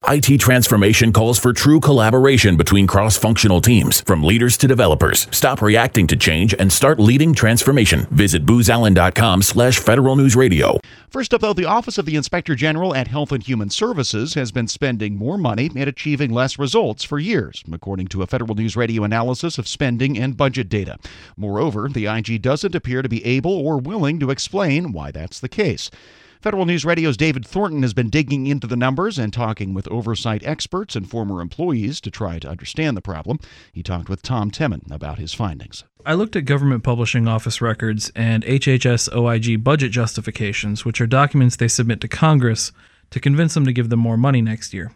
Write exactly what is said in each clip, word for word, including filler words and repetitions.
I T transformation calls for true collaboration between cross-functional teams, from leaders to developers. Stop reacting to change and start leading transformation. Visit booz allen dot com slash Federal News Radio. First up, though, the Office of the Inspector General at Health and Human Services has been spending more money and achieving less results for years, according to a Federal News Radio analysis of spending and budget data. Moreover, the I G doesn't appear to be able or willing to explain why that's the case. Federal News Radio's David Thornton has been digging into the numbers and talking with oversight experts and former employees to try to understand the problem. He talked with Tom Temin about his findings. I looked at Government Publishing Office records and H H S O I G budget justifications, which are documents they submit to Congress to convince them to give them more money next year.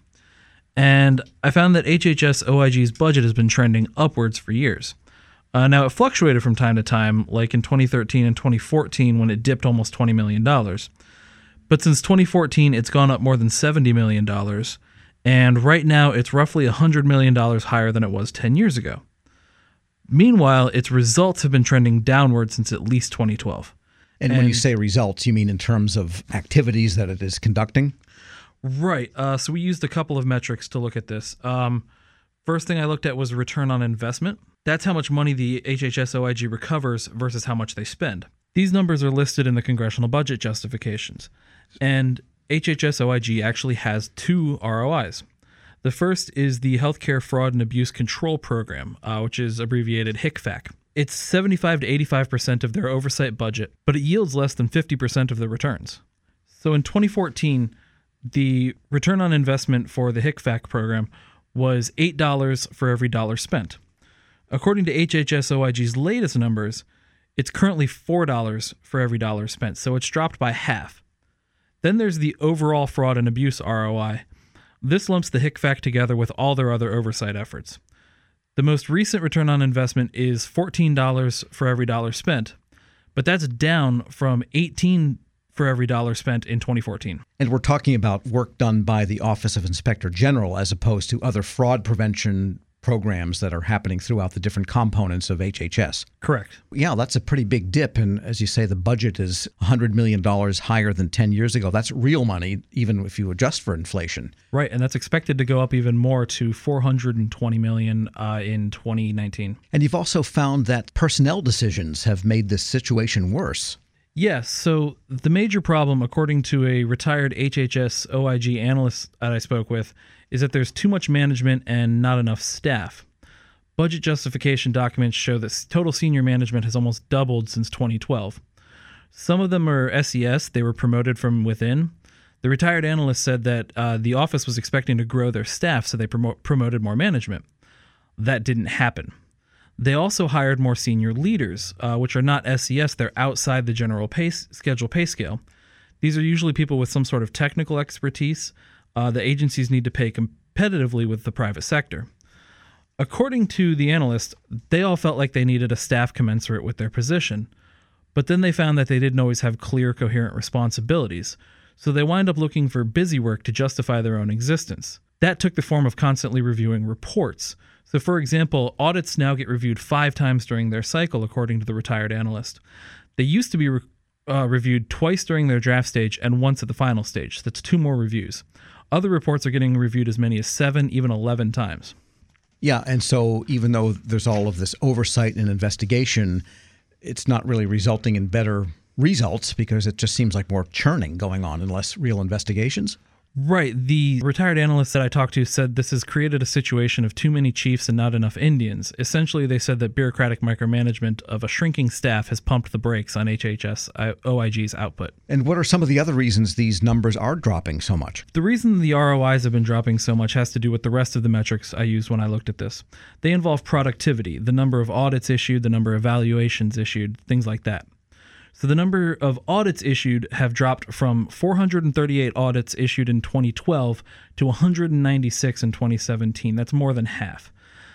And I found that H H S O I G's budget has been trending upwards for years. Uh, now, it fluctuated from time to time, like in twenty thirteen and twenty fourteen when it dipped almost twenty million dollars. But since twenty fourteen, it's gone up more than seventy million dollars, and right now it's roughly one hundred million dollars higher than it was ten years ago. Meanwhile, its results have been trending downward since at least twenty twelve. And, and when you say results, you mean in terms of activities that it is conducting? Right. Uh, so we used a couple of metrics to look at this. Um, first thing I looked at was return on investment. That's how much money the H H S O I G recovers versus how much they spend. These numbers are listed in the congressional budget justifications. And H H S O I G actually has two R O Is. The first is the Healthcare Fraud and Abuse Control Program, uh, which is abbreviated H C F A C. It's seventy-five to eighty-five percent of their oversight budget, but it yields less than fifty percent of the returns. So in twenty fourteen, the return on investment for the H C F A C program was eight dollars for every dollar spent. According to H H S O I G's latest numbers, it's currently four dollars for every dollar spent, so it's dropped by half. Then there's the overall fraud and abuse R O I. This lumps the H C F A C together with all their other oversight efforts. The most recent return on investment is fourteen dollars for every dollar spent, but that's down from eighteen dollars for every dollar spent in twenty fourteen. And we're talking about work done by the Office of Inspector General as opposed to other fraud prevention programs that are happening throughout the different components of H H S. Correct. Yeah, that's a pretty big dip. And as you say, the budget is one hundred million dollars higher than ten years ago. That's real money, even if you adjust for inflation. Right, and that's expected to go up even more to four hundred twenty million dollars uh, in twenty nineteen. And you've also found that personnel decisions have made this situation worse. Yes, so the major problem, according to a retired H H S O I G analyst that I spoke with, is that there's too much management and not enough staff. Budget justification documents show that total senior management has almost doubled since twenty twelve. Some of them are S E S, they were promoted from within. The retired analyst said that uh, the office was expecting to grow their staff, so they promote, promoted more management. That didn't happen. They also hired more senior leaders, uh, which are not S E S, they're outside the general pay schedule pay scale. These are usually people with some sort of technical expertise. Uh, the agencies need to pay competitively with the private sector. According to the analyst, they all felt like they needed a staff commensurate with their position, but then they found that they didn't always have clear, coherent responsibilities, so they wind up looking for busy work to justify their own existence. That took the form of constantly reviewing reports. So, for example, audits now get reviewed five times during their cycle, according to the retired analyst. They used to be re- uh, reviewed twice during their draft stage and once at the final stage. So that's two more reviews. Other reports are getting reviewed as many as seven, even eleven times. Yeah, and so even though there's all of this oversight and investigation, it's not really resulting in better results because it just seems like more churning going on and less real investigations. Right. The retired analyst that I talked to said this has created a situation of too many chiefs and not enough Indians. Essentially, they said that bureaucratic micromanagement of a shrinking staff has pumped the brakes on H H S O I G's output. And what are some of the other reasons these numbers are dropping so much? The reason the R O Is have been dropping so much has to do with the rest of the metrics I used when I looked at this. They involve productivity, the number of audits issued, the number of evaluations issued, things like that. So the number of audits issued have dropped from four hundred thirty-eight audits issued in twenty twelve to one hundred ninety-six in twenty seventeen. That's more than half.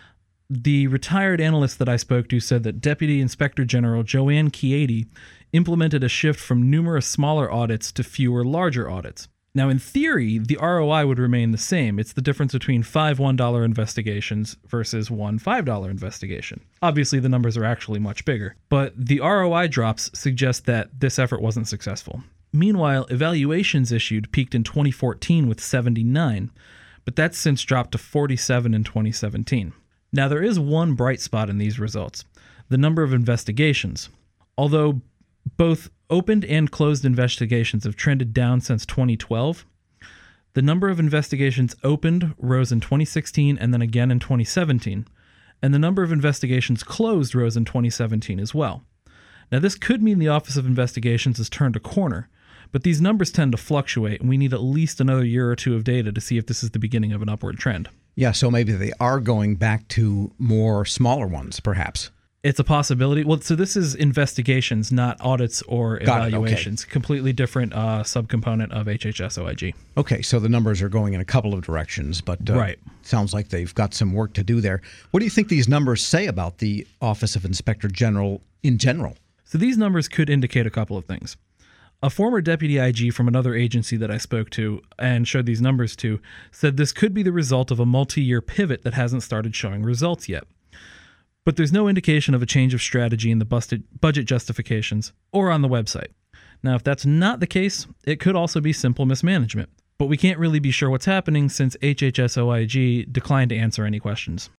The retired analyst that I spoke to said that Deputy Inspector General Joanne Chieti implemented a shift from numerous smaller audits to fewer larger audits. Now, in theory, the R O I would remain the same. It's the difference between five one dollar investigations versus one five dollar investigation. Obviously, the numbers are actually much bigger, but the R O I drops suggest that this effort wasn't successful. Meanwhile, evaluations issued peaked in twenty fourteen with seventy-nine, but that's since dropped to forty-seven in twenty seventeen. Now, there is one bright spot in these results: the number of investigations. Although both opened and closed investigations have trended down since twenty twelve, the number of investigations opened rose in twenty sixteen and then again in twenty seventeen, and the number of investigations closed rose in twenty seventeen as well. Now, this could mean the Office of Investigations has turned a corner, but these numbers tend to fluctuate, and we need at least another year or two of data to see if this is the beginning of an upward trend. Yeah, so maybe they are going back to more smaller ones, perhaps. It's a possibility. Well, so this is investigations, not audits or Got it, evaluations. okay. Completely different uh, subcomponent of H H S O I G. Okay, so the numbers are going in a couple of directions, but uh, Right. sounds like they've got some work to do there. What do you think these numbers say about the Office of Inspector General in general? So these numbers could indicate a couple of things. A former deputy I G from another agency that I spoke to and showed these numbers to said this could be the result of a multi-year pivot that hasn't started showing results yet. But there's no indication of a change of strategy in the busted budget justifications or on the website. Now, if that's not the case, it could also be simple mismanagement. But we can't really be sure what's happening since H H S O I G declined to answer any questions.